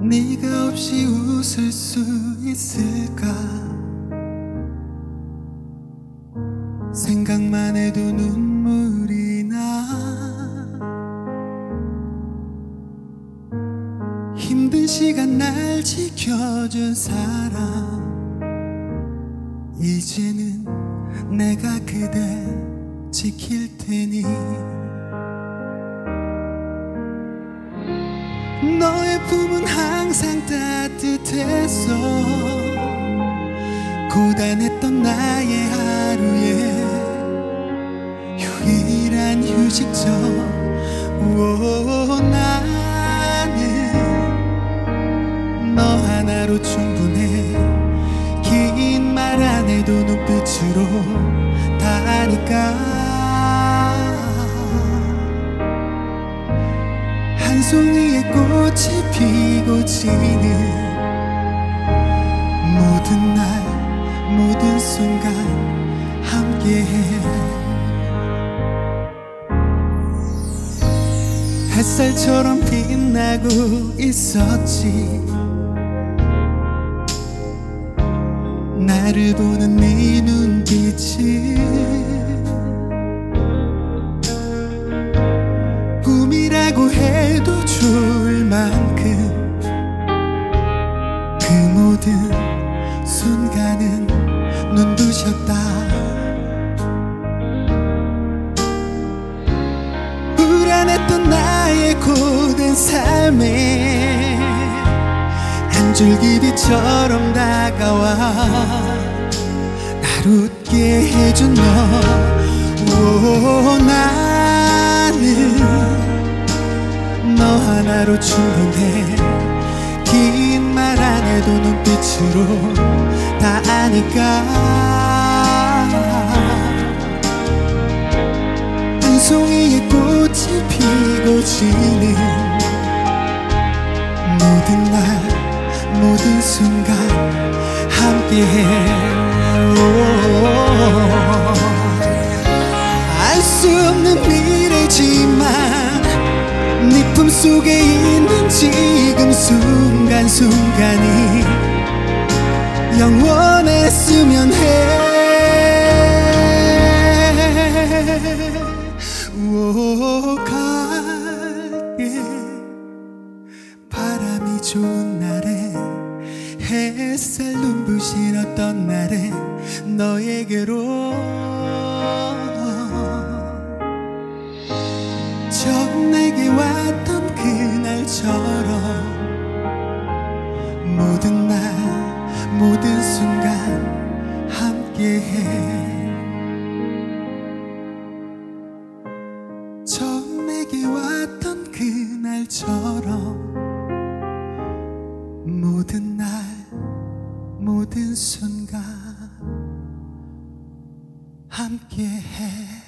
네가 없이 웃을 수 있을까? 생각만 해도 눈물이 나. 힘든 시간 날 지켜준 사람, 이제는 내가 그대 지킬 테니. 너의 품은 항상 따뜻했어. 고단했던 나의 하루에 유일한 휴식처. 나는 너 하나로 충분해. 긴 말 안 해도 눈빛으로 다 아니까. 한 송이의 꽃이 피고 지는 모든 날 모든 순간 함께해. 햇살처럼 빛나고 있었지. 나를 보는 네 눈빛이 꿈이라고 해도 좋을 만큼 그 모든 순간은 눈부셨다. 불안했던 나의 고된 삶에 한 줄기 빛처럼 다가와 날 웃게 해준 너. 나는 너 하나로 충분해. 긴 말 안 해도 눈빛으로 다 아니까. 한 송이의 꽃이 피고 지는 모든 날 모든 순간 함께해. 알 수 없는 미래지만 네 품속에 있는 지금 순간순간이 영원했으면 해. 갈게. 바람이 좋은 날에 햇살 눈부신 어떤 날에 너에게로 처음 내게 왔던 그날처럼 모든 날 모든 순간 함께해. 처음 내게 왔던 그날처럼 모든 날 모든 순간 함께해.